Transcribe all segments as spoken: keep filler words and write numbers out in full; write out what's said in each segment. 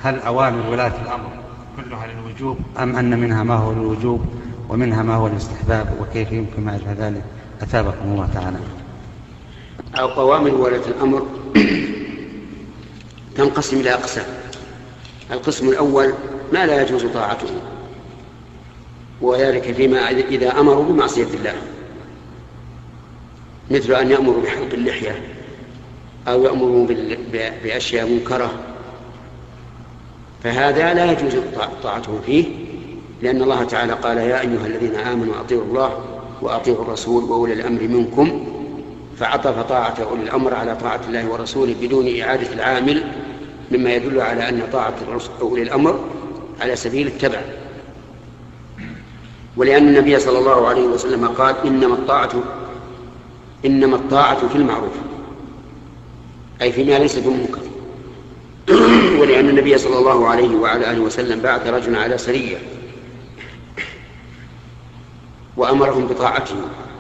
هل أوامر ولاة الأمر كلها للوجوب أم أن منها ما هو للوجوب ومنها ما هو الاستحباب، وكيف يمكن معرفة ذلك؟ أثابكم الله تعالى. أوامر ولاة الأمر تنقسم إلى أقسام. القسم الأول ما لا يجوز طاعته، وذلك فيما إذا أمروا بمعصية الله، مثل أن يأمروا بحلق اللحية أو يأمروا بأشياء منكرة، فهذا لا يجوز طاعته فيه، لأن الله تعالى قال: يا أيها الذين آمنوا أطيعوا الله وأطيعوا الرسول وأولي الأمر منكم، فعطف طاعة أولي الأمر على طاعة الله ورسوله بدون إعادة العامل، مما يدل على أن طاعة أولي الأمر على سبيل التبع. ولأن النبي صلى الله عليه وسلم قال: إنما الطاعة إنما الطاعة في المعروف، أي فيما ليس بمنكر. ولأن النبي صلى الله عليه وعلى آله وسلم بعث رجلا على سرية وأمرهم بطاعته،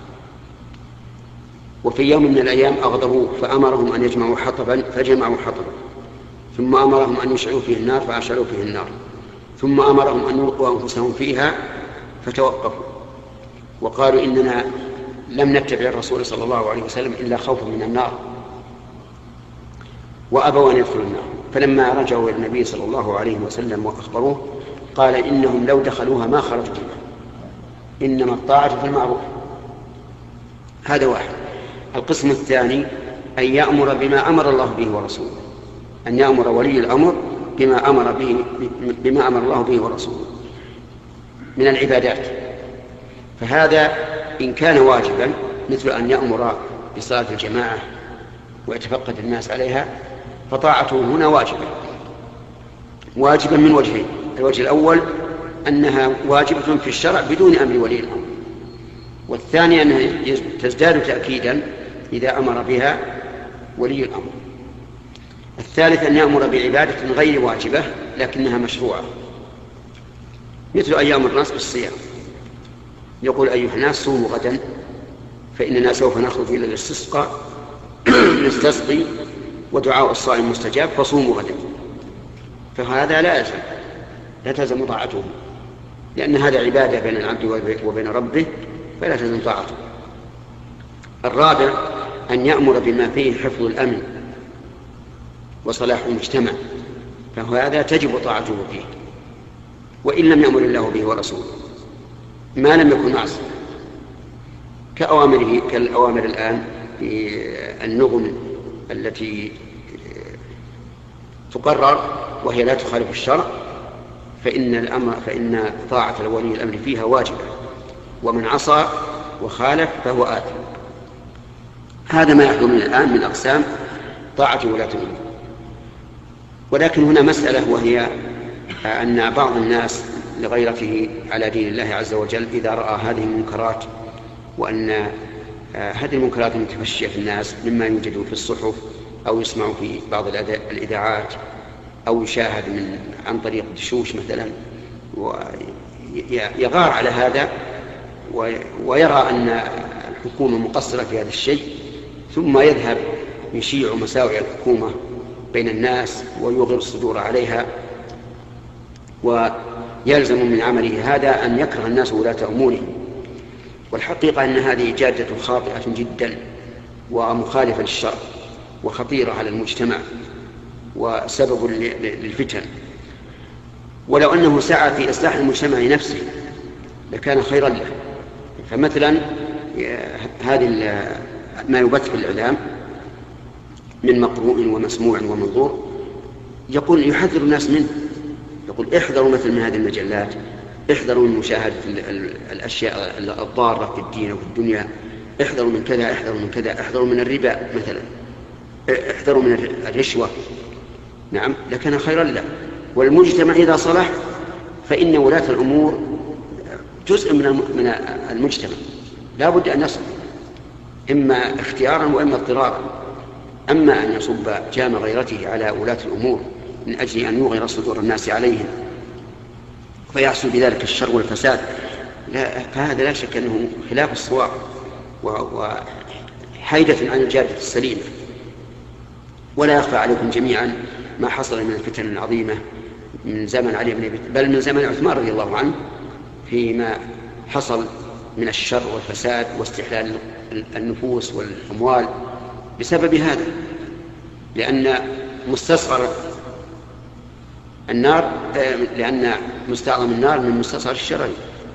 وفي يوم من الأيام أغضبوه فأمرهم أن يجمعوا حطبا فجمعوا حطبا، ثم أمرهم أن يشعلوا فيه النار فأشعلوا فيه النار، ثم أمرهم أن يلقوا أنفسهم فيها فتوقفوا وقالوا: إننا لم نتبع الرسول صلى الله عليه وسلم إلا خوفا من النار، وأبوا أن يدخلوا النار. فلما رجعوا إلى النبي صلى الله عليه وسلم وأخبروه قال: إنهم لو دخلوها ما خرجوا منها، إنما الطاعة في المعروف. هذا واحد. القسم الثاني أن يأمر بما أمر الله به ورسوله، أن يأمر ولي الأمر بما أمر به بما أمر الله به ورسوله من العبادات، فهذا إن كان واجبا مثل أن يأمر بصلاة الجماعة ويتفقد الناس عليها، فطاعته هنا واجبة واجبا من وجهين: الوجه الأول أنها واجبة في الشرع بدون أمر ولي الأمر، والثاني أنها تزداد تأكيدا إذا أمر بها ولي الأمر. الثالث أن يأمر بعبادة غير واجبة لكنها مشروعة، مثل أن يأمر الناس بالصيام، يقول: أيها الناس صوموا غدا فإننا سوف نخرج إلى الاستسقاء نستسقي ودعاء الصائم مستجاب فصوموا غدا، فهذا لا يلزم لا تلزم طاعته، لأن هذا عبادة بين العبد وبين ربه فلا تلزم طاعته. الرابع أن يأمر بما فيه حفظ الأمن وصلاح المجتمع، فهذا تجب طاعته فيه وإن لم يأمر الله به ورسوله، ما لم يكن معصية، كأوامره كالأوامر الآن في النغم التي تقرر وهي لا تخالف الشرع، فإن الأمر فإن طاعة ولي الأمر فيها واجبة، ومن عصى وخالف فهو آثم. هذا ما يحضر من الآن من أقسام طاعة ولاة الأمور. ولكن هنا مسألة، وهي أن بعض الناس لغيرته على دين الله عز وجل إذا رأى هذه المنكرات، وأن هذه المنكرات المتفشية في الناس مما يوجد في الصحف أو يسمع في بعض الإذاعات أو يشاهد من عن طريق دشوش مثلا، ويغار على هذا ويرى أن الحكومة مقصرة في هذا الشيء، ثم يذهب يشيع مساوئ الحكومة بين الناس ويغر الصدور عليها، ويلزم من عمله هذا أن يكره الناس ولاة أمورهم. والحقيقة أن هذه جادة خاطئة جدا ومخالفة للشرع وخطيرة على المجتمع وسبب للفتن. ولو أنه سعى في إصلاح المجتمع نفسه لكان خيرا له. فمثلا هذه ما يبث في الإعلام من مقروء ومسموع ومنظور يقول يحذر الناس منه، يقول: احذروا مثل من هذه المجلات، احذروا من مشاهدة الأشياء الضارة في الدين وفي الدنيا، احذروا من كذا، احذروا من كذا، احذروا من الربا مثلا، احذروا من الرشوة. نعم، لكان خيرا له. والمجتمع إذا صلح فإن ولاة الأمور جزء من المجتمع لا بد أن يصلح، إما اختيارا وإما اضطرارا. أما أن يصب جام غيرته على ولاة الأمور من أجل أن يغير صدور الناس عليهم فيحصل بذلك الشر والفساد، لا، فهذا لا شك أنه خلاف الصواب وحيدة عن الجادة السليمة. ولا يخفى عليكم جميعا ما حصل من الفتن العظيمة من زمن علي بن أبي طالب بل من زمن عثمان رضي الله عنه فيما حصل من الشر والفساد واستحلال النفوس والأموال بسبب هذا، لأن مستصغر النار لأن مستعظم النار من مستصغر الشرر.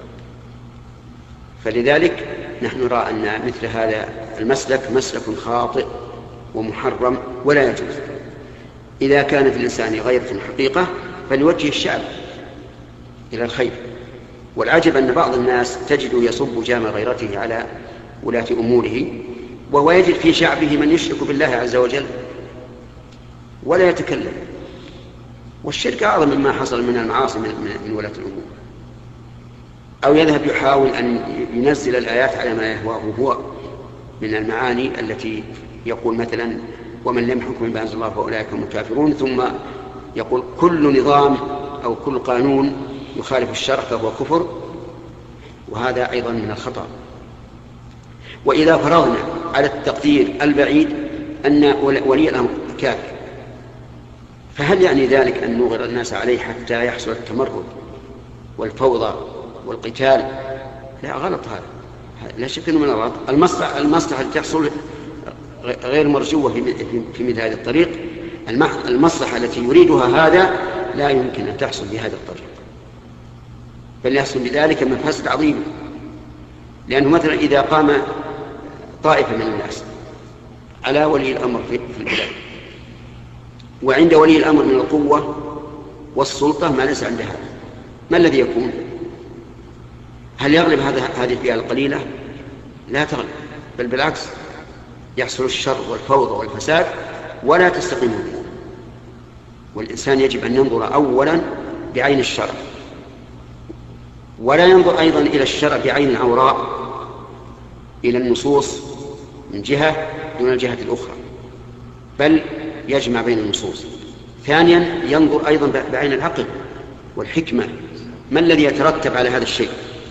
فلذلك نحن نرى أن مثل هذا المسلك مسلك خاطئ ومحرم ولا يجوز. إذا كان في الإنسان غيرة حقيقة فليوجه الشعب إلى الخير. والعجب أن بعض الناس تجد يصب جام غيرته على ولاة أموره وهو يجد في شعبه من يشرك بالله عز وجل ولا يتكلم، والشرك أعظم مما حصل من المعاصي من ولاة الأمور. أو يذهب يحاول أن ينزل الآيات على ما يهواه هو من المعاني التي يقول مثلا ومن لم يحكم بما أنزل الله فأولئك هم الكافرون، ثم يقول كل نظام أو كل قانون يخالف الشرع فهو كفر، وهذا أيضا من الخطأ. وإذا فرضنا على التقدير البعيد أن ولي الأمر كافر، فهل يعني ذلك أن نغر الناس عليه حتى يحصل التمرد والفوضى والقتال؟ لا، غلط هذا، لا شك أنه من الغلط. المصلحة المصلحة التي تحصل غير مرجوة في مثل هذا الطريق، المصلحة التي يريدها هذا لا يمكن أن تحصل بهذا الطريق، بل يحصل بذلك مفاسد عظيمة. لأنه مثلا إذا قام طائفة من الناس على ولي الأمر في البلاد، وعند ولي الأمر من القوة والسلطة ما ليس عند هذا، ما الذي يكون؟ هل يغلب هذه الفئة القليلة؟ لا تغلب، بل بالعكس يحصل الشر والفوضى والفساد ولا تستقيم الأمور. والإنسان يجب أن ينظر أولا بعين الشرع، ولا ينظر أيضا إلى الشرع بعين العوراء إلى النصوص من جهة دون الجهة الأخرى، بل يجمع بين النصوص. ثانيا ينظر أيضا بعين العقل والحكمة، ما الذي يترتب على هذا الشيء.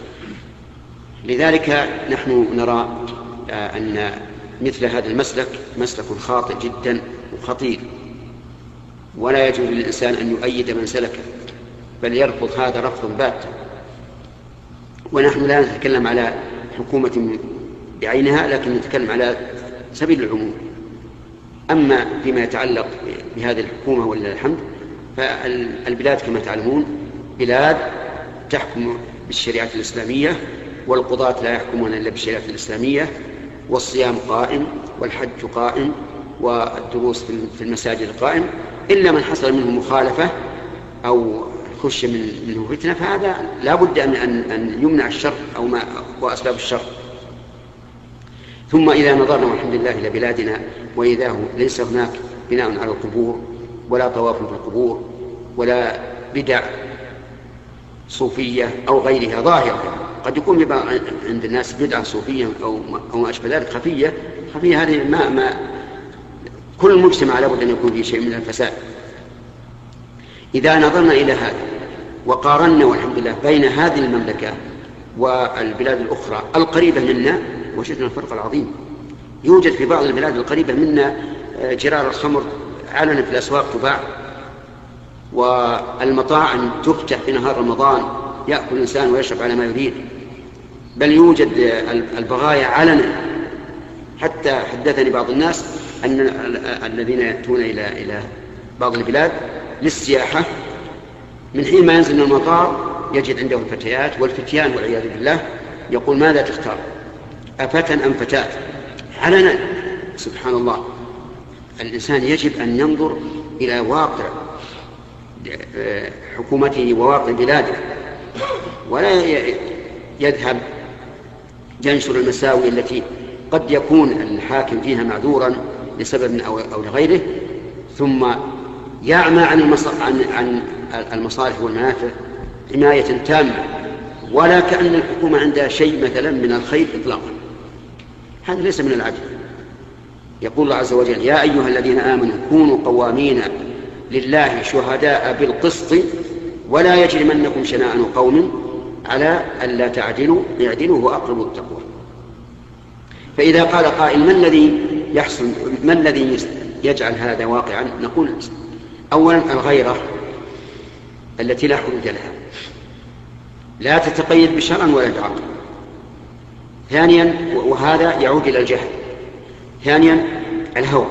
لذلك نحن نرى أن مثل هذا المسلك مسلك خاطئ جدا وخطير، ولا يجوز للإنسان أن يؤيد من سلكه، بل يرفض هذا رفضا باتا. ونحن لا نتكلم على حكومة بعينها، لكن نتكلم على سبيل العموم. أما فيما يتعلق بهذه الحكومة ولله الحمد، فالبلاد كما تعلمون بلاد تحكم بالشريعة الإسلامية، والقضاة لا يحكمون إلا بالشريعة الإسلامية، والصيام قائم والحج قائم والدروس في المساجد قائم، إلا من حصل منه مخالفة أو خش منه فتنة، فهذا لا بد أن, أن يمنع الشر أو ما وأسباب الشر. ثم إذا نظرنا والحمد لله إلى بلادنا وإذا ليس هناك بناء على القبور ولا طواف في القبور ولا بدع صوفية أو غيرها ظاهرة، قد يكون يبقى عند الناس بدعة صوفية أو أو ما أشبه ذلك خفية خفية هذه ما ما كل مجتمع لابد أن يكون فيه شيء من الفساد. إذا نظرنا إلى هذا وقارنا والحمد لله بين هذه المملكة والبلاد الأخرى القريبة منا، وجدنا الفرق العظيم. يوجد في بعض البلاد القريبة منا جرار الخمر علنا في الأسواق تباع، والمطاعم تفتح في نهار رمضان يأكل الإنسان ويشرب على ما يريد، بل يوجد البغايا علنا. حتى حدثني بعض الناس أن الذين يأتون إلى إلى بعض البلاد للسياحة من حين ما ينزل من المطار يجد عنده الفتيات والفتيان والعياذ بالله، يقول ماذا تختار، أفتى أم فتاة؟ علنا. سبحان الله. الإنسان يجب أن ينظر إلى واقع حكومته وواقع بلاده، ولا يذهب ينشر المساوئ التي قد يكون الحاكم فيها معذورا لسبب أو لغيره، ثم يعمى عن عن المصالح والمنافع عناية تامة، ولا كأن الحكومة عندها شيء مثلا من الخير إطلاقا. هذا ليس من العدل. يقول الله عز وجل يا أيها الذين آمنوا كونوا قوامين لله شهداء بالقسط ولا يجرمنكم شنآن قوم على ألا تعدلوا اعدلوا وأقربوا التقوى. فإذا قال قائل ما الذي يحصل ما الذي يجعل هذا واقعا، نقول أولا الغيرة التي لا حدود لها، لا تتقيد بشرع ولا بعقل. ثانيا، وهذا يعود إلى الجهل. ثانيا الهوى،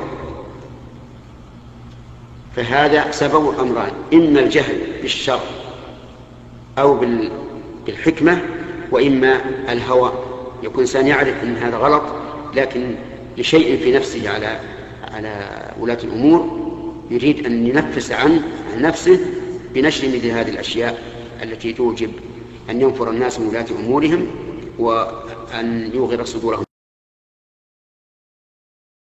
فهذا سبب الأمران: إما الجهل بالشرع أو بالحكمة، وإما الهوى، يكون إنسان يعرف أن هذا غلط لكن لشيء في نفسه على على ولاة الأمور يريد أن ينفس عنه عن نفسه بنشر مثل هذه الأشياء التي توجب أن ينفر الناس من ولاة أمورهم وأن يوغر صدورهم.